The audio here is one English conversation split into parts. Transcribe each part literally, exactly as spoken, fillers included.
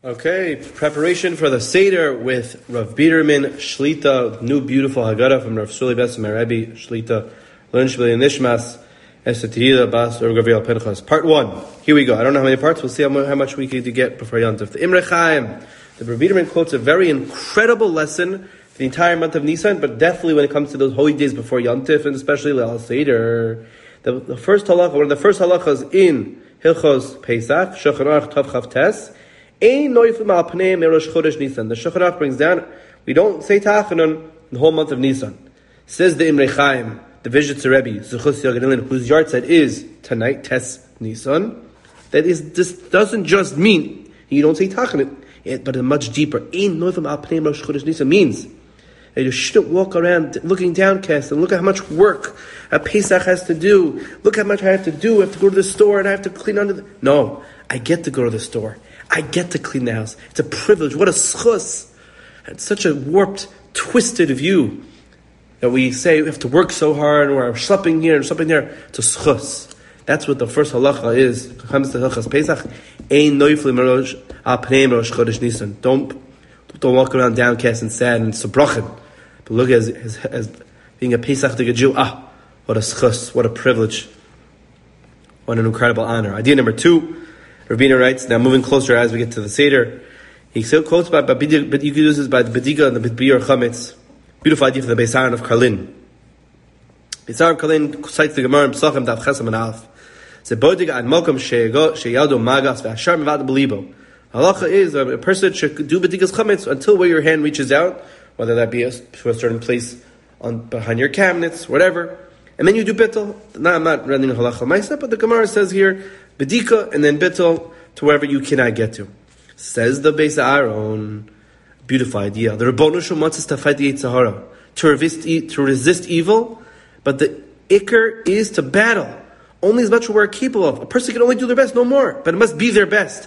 Okay, preparation for the Seder with Rav Biderman Shlita, new beautiful Haggadah from Rav Shuli Besem Rebbe Shlita, Learn Shvili Nishmas, Esatihila Bas Rav Gabriel Pinchas. Part one. Here we go. I don't know how many parts. We'll see how much we can get before Yontif. The Imre Chaim. The Rav Biderman quotes a very incredible lesson for the entire month of Nisan, but definitely when it comes to those holy days before Yontif, and especially Leil Seder. The, the first halakha, one of the first halachas in Hilchos Pesach, Shulchan Aruch Tav Chav Tes. The Shulchan Aruch brings down, we don't say Tachanun the whole month of Nisan. Says the Imre Chaim, the Vizhitzer Rebbe, Zuchus Yagadilin, whose yard set is tonight, Tes Nisan. That is, this doesn't just mean you don't say Tachanun, but it's much deeper. Ein Noifim Al Pnei Rosh Chodesh Nisan means that you shouldn't walk around looking downcast and look at how much work a Pesach has to do. Look how much I have to do. I have to go to the store and I have to clean under the... No, I get to go to the store. I get to clean the house. It's a privilege. What a schus. It's such a warped, twisted view that we say we have to work so hard, or we're schlepping here and schlepping there. It's a schus. That's what the first halacha is. It comes to Hilchas Pesach. Ein noiflim rosh apneim rosh chodesh Nisan. Don't don't walk around downcast and sad and sabrachin. But look as, as as being a Pesach Jew. Ah, what a schus. What a privilege. What an incredible honor. Idea number two. Rabbeinu writes, now moving closer as we get to the Seder, he still quotes by, but you can use this by the Bediga and the Bidbir Chametz. Beautiful idea for the Beis Haran of Karlin. Beis Haran of Karlin cites the Gemara in Pesachim Daf Chesam and Alf. It's a Bodiga ad Mokum sheyado magas ve'ashar mevad belibo. Halacha is a person should do Bedigas Chametz until where your hand reaches out, whether that be a, to a certain place on behind your cabinets, whatever. And then you do bittul. Now, I'm not running a halacha myself, but the Gemara says here, Bedika and then bittul to wherever you cannot get to. Says the Beis Aaron, beautiful idea. The Rebbeinu Shalom wants us to fight the Yetzer Hara, to resist, to resist evil, but the ikr is to battle. Only as much as we're capable of. A person can only do their best, no more, but it must be their best.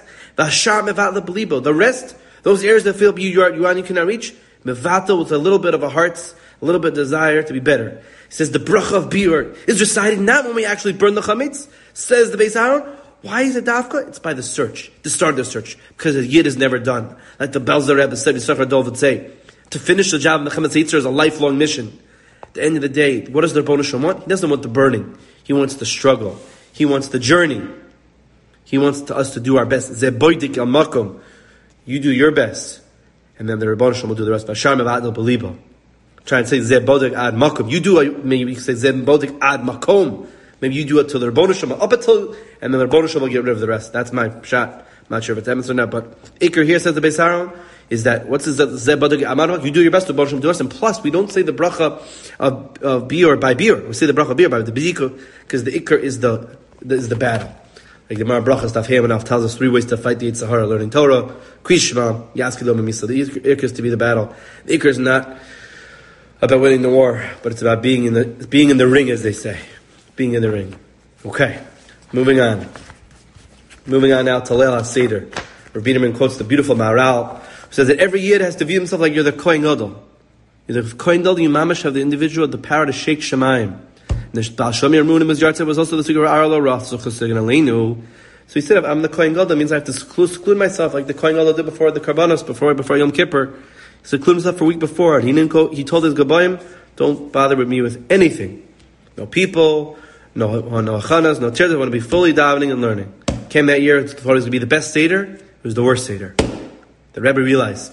The rest, those areas that feel you, you, you cannot reach, mevata with a little bit of a heart's, a little bit of desire to be better. He says the bracha of biur is recited not when we actually burn the chametz. Says the Beis Aaron, why is it dafka? It's by the search, the start of the search, because the yid is never done. Like the Belzer Rebbe said, Yisrael Dov would say, to finish the job of the chametz yitzer is a lifelong mission. At the end of the day, what does the Rebbeinu Shalom want? He doesn't want the burning. He wants the struggle. He wants the journey. He wants to, us to do our best. Ze boidik al makom. You do your best, and then the Rebbeinu Shalom will do the rest. Bashar mevad al belibo. Try and say Ze bodik ad makom. You do it, maybe you say Ze bodik ad makom. Maybe you do it till the Rebbeinu Shalom, up until, and then the Rebbeinu Shalom will get rid of the rest. That's my shot. I'm not sure if it's emes or not, but Iker here says the Beis Aaron is that what's his Ze bodik amad? You do your best to Rebbeinu Shalom do us, and plus we don't say the bracha of of biur by biur. We say the bracha of biur by the bidika, because the Iker is the is the battle. Like the Gemara Brachas Daf Hey Manaf tells us three ways to fight the Yetzer Hara: learning Torah, Krishma, Yaskilom and Misa. The Iker is to be the battle. The Iker is not about winning the war, but it's about being in the being in the ring, as they say, being in the ring. Okay, moving on. Moving on now to Leil HaSeder. Rabbi Biderman quotes the beautiful Maharal, who says that every Yid has to view himself like you're the Kohen Gadol. You're the Kohen Gadol. You mamash have the individual the power to shake Shemayim. The Baal Shlomi Armun his yard was also the Sugar Arlo Roth Zuchus Aleinu. So he said, I'm the Kohen Gadol, means I have to seclude, seclude myself like the Kohen Gadol did before the Karbanos, before before Yom Kippur. He secluded himself for a week before. He didn't go. He told his Gabayim, don't bother with me with anything. No people, no no achanas, no tears. I want to be fully davening and learning. Came that year, thought it was going to be the best Seder. It was the worst Seder. The Rebbe realized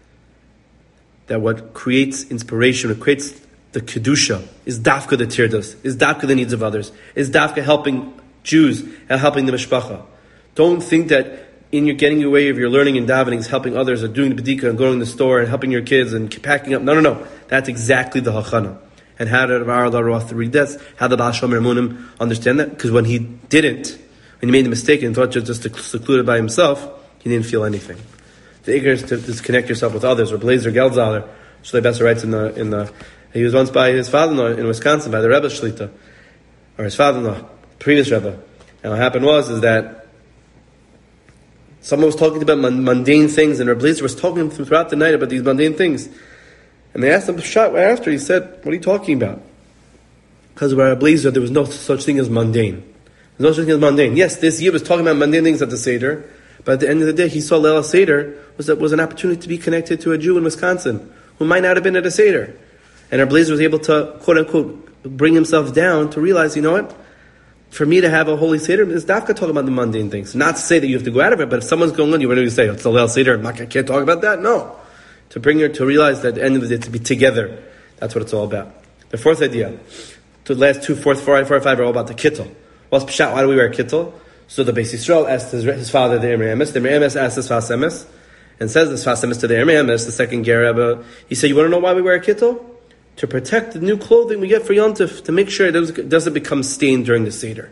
that what creates inspiration, what creates the kedusha, is dafka the tirdos, is dafka the needs of others, is dafka helping Jews and helping the mishpacha. Don't think that in your getting your way of your learning and davening is helping others, or doing the bedika and going to the store and helping your kids and packing up. No, no, no. That's exactly the hachana. And how did Maharal Roth read this? How did Baal Shlomi Armunim understand that? Because when he didn't, when he made the mistake and thought just to secluded by himself, he didn't feel anything. The ikar is to disconnect yourself with others. Or Blazer Geldzaler, Shlei Besser writes in the in the. He was once by his father-in-law in Wisconsin, by the Rebbe Shlita, or his father-in-law, previous Rebbe. And what happened was is that someone was talking about mundane things, and Rebbe Blazer was talking to him throughout the night about these mundane things. And they asked him, shot right after, he said, what are you talking about? Because by Rebbe Blazer, there was no such thing as mundane. There's no such thing as mundane. Yes, this year was talking about mundane things at the Seder, But at the end of the day, he saw Leil Seder was, was an opportunity to be connected to a Jew in Wisconsin who might not have been at a Seder. And Rabbi Eliezer was able to, quote unquote, bring himself down to realize, you know what? For me to have a holy Seder, is dafka talking about the mundane things. Not to say that you have to go out of it, but if someone's going on, you want to say, it's a Leil Seder, I'm not, I can't talk about that? No. To bring her to realize that at the end of the day, to be together. That's what it's all about. The fourth idea, the last two, fourth, four, four, five are all about the kittel. What's pshat? Why do we wear kittel? So the Beis Yisrael asked his, his father, the Imrei Emes. The Imrei Emes asked his Sfas Emes, and says the Sfas Emes to the Imrei Emes, the second Ger Rebbe. He said, you want to know why we wear a kittel? To protect the new clothing we get for Yom Tov, to make sure it doesn't become stained during the Seder.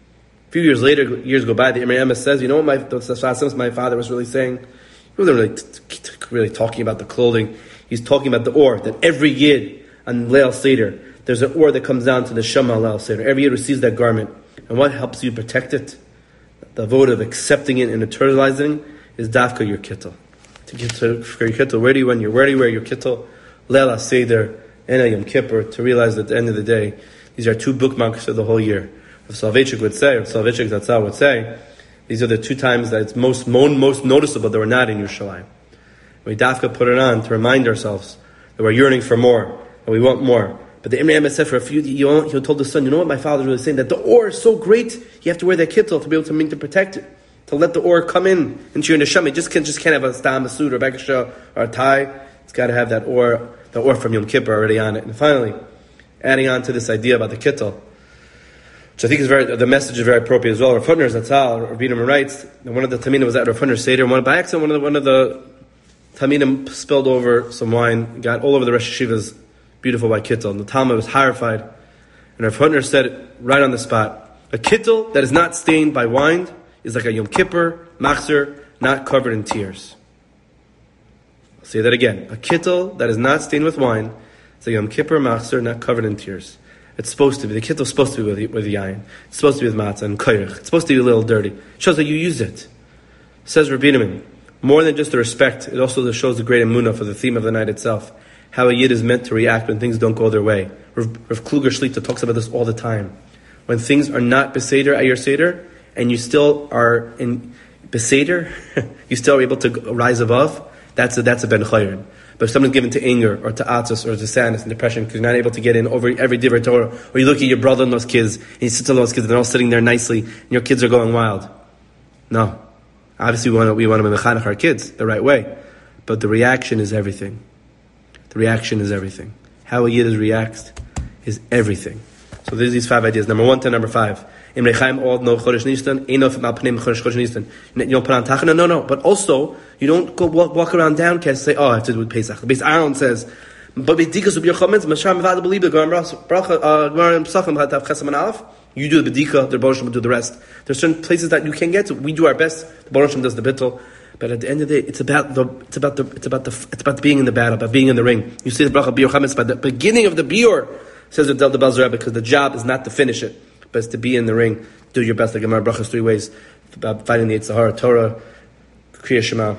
A few years later, years go by, the Imrei Emes says, you know what my, the Sfas Emes, my father was really saying? He wasn't really, t- t- really talking about the clothing. He's talking about the or, that every Yid on Leil Seder, there's an or that comes down to the Shema Leil Seder. Every Yid receives that garment. And what helps you protect it? The vote of accepting it and internalizing is dafka your kittel. To get to for your kittel, where do you when you're where do you wear your kittel? Leil Seder and Yom Kippur, to realize that at the end of the day, these are two bookmarks of the whole year. Rav Soloveitchik would say, Rav Soloveitchik Zatzal would say, these are the two times that it's most most noticeable that we're not in Yerushalayim. We dafka put it on to remind ourselves that we're yearning for more, and we want more. But the Imrei Emes said for a few, he told the son, you know what my father's really saying? That the or is so great, you have to wear that kittel to be able to, to protect it. To let the or come in into your neshama. You just can't, just can't have a stam, a suit, or a bekasha, or a tie. It's got to have that or, the or from Yom Kippur already on it. And finally, adding on to this idea about the kittel, which I think is very, the message is very appropriate as well. Rav Hutner Zatzal, Rav Biederman writes, and one of the Taminim was at Rav Hutner's Seder, and one, by accident, one of the, one of the Taminim spilled over some wine, got all over the Rosh Yeshiva's beautiful white kittel. And the Talmud was horrified. And Rav Hutner said it right on the spot. A kittel that is not stained by wine is like a Yom Kippur, machzer, not covered in tears. I'll say that again. A kittel that is not stained with wine is a Yom Kippur, machzer, not covered in tears. It's supposed to be. The kittel is supposed to be with, with yayin. It's supposed to be with matzah and koyrich. It's supposed to be a little dirty. It shows that you use it. Says Rabbi Biederman, more than just the respect, it also shows the great emunah for the theme of the night itself. How a Yid is meant to react when things don't go their way. Rav, Rav Kluger Shlita talks about this all the time. When things are not beseder at your seder, and you still are in beseder, you still are able to rise above, that's a, that's a ben chayrin. But if someone's given to anger, or to atzos, or to sadness and depression, because you're not able to get in over every divrei Torah, or you look at your brother-in-law's kids, and you sit to those kids, and they're all sitting there nicely, and your kids are going wild. No. Obviously we want to, we want to mechanech our kids the right way. But the reaction is everything. The reaction is everything. How a Yid is reacts is everything. So there's these five ideas. Number one to number five. Imrei Chaim all know Chodesh Nisan. Einof Malpanim Chodesh Chodesh Nisan. You don't put on Tachana. No, no. But also, you don't go walk, walk around downcast and say, oh, I have to do with Pesach. The Beis Aaron says, but Bedikas of your Chometz, Masham Vada Believe the Gemara Psachim Hatav Chesam Aleph. You do the Bedika, the Baruch will do the rest. There's certain places that you can get to. We do our best. The Baruch does the Bittul. But at the end of the day, it's about the it's about the it's about the it's about being in the battle, about being in the ring. You say the bracha biur chametz by the beginning of the biur, says the Del Bal Zerah, because the job is not to finish it, but it's to be in the ring. Do your best. Like Gemara brachas three ways about fighting the Yetzer Hara, Torah, Kriya Shema,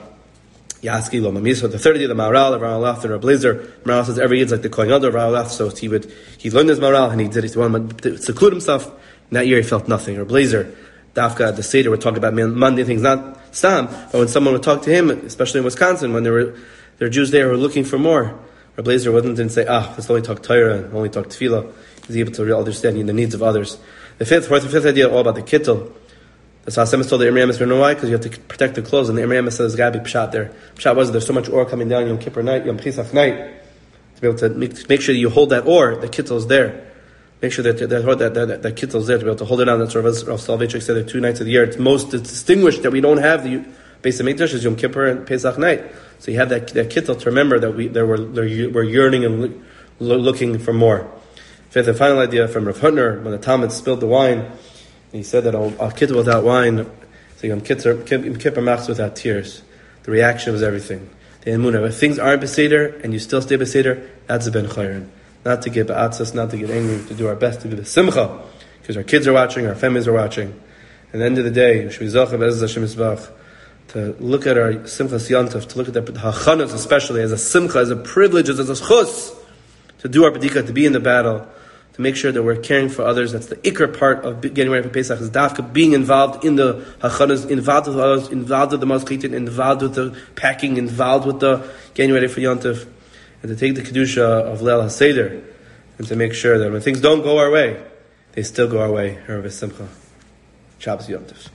Yaski Lo Mamisa. The third day, the Maharal, the Maharal, the Rabbi Eliezer. Maharal says every Yid's like the Kohen Gadol, Maharal. So he would he learned his Maharal and he did he wanted to seclude himself. And that year he felt nothing. Rabbi Eliezer, Dafka at the Seder would talk about Monday things, not Stam, but when someone would talk to him, especially in Wisconsin, when there were there were Jews there who were looking for more, Rabbi Eliezer wouldn't didn't say, ah, let's only talk Torah and only talk Tefillah. He's able to understand the needs of others. The fifth, fourth, the fifth idea, all about the kittel. The Sfas Emes told the Imrei Emes, you know why? Because you have to protect the clothes, and the Imrei Emes says there's got to be pshat there. Pshat was there's so much ore coming down Yom Kippur night, Yom Pesach night, to be able to make, make sure that you hold that ore, the kittel is there. Make sure that that that, that, that, that kittel is there to be able to hold it on. That's what Rav Soloveitchik said. There are two nights of the year. It's most it's distinguished that we don't have the Beis Hamikdash is Yom Kippur and Pesach night. So you have that that kittel to remember that we there were we're yearning and lo- looking for more. Fifth and final idea from Rav Hutner, when the Talmud spilled the wine, he said that a, a kittel without wine, so Yom Kippur machs without tears. The reaction was everything. The emunah. If things aren't beseder and you still stay beseder, that's a ben chayrin. Not to get ba'atzas, not to get angry, to do our best to do the simcha, because our kids are watching, our families are watching. And at the end of the day, to look at our simchas yantav, to look at the hachanas especially as a simcha, as a privilege, as a chus, to do our bedika, to be in the battle, to to make sure that we're caring for others. That's the ikr part of getting ready for Pesach, is dafka, being involved in the hachanas, involved with others, involved with the maschitin, involved with the packing, involved with the getting ready for Yontif, and to take the kedusha of Leil HaSeder, and to make sure that when things don't go our way, they still go our way. Shabbos Yontif.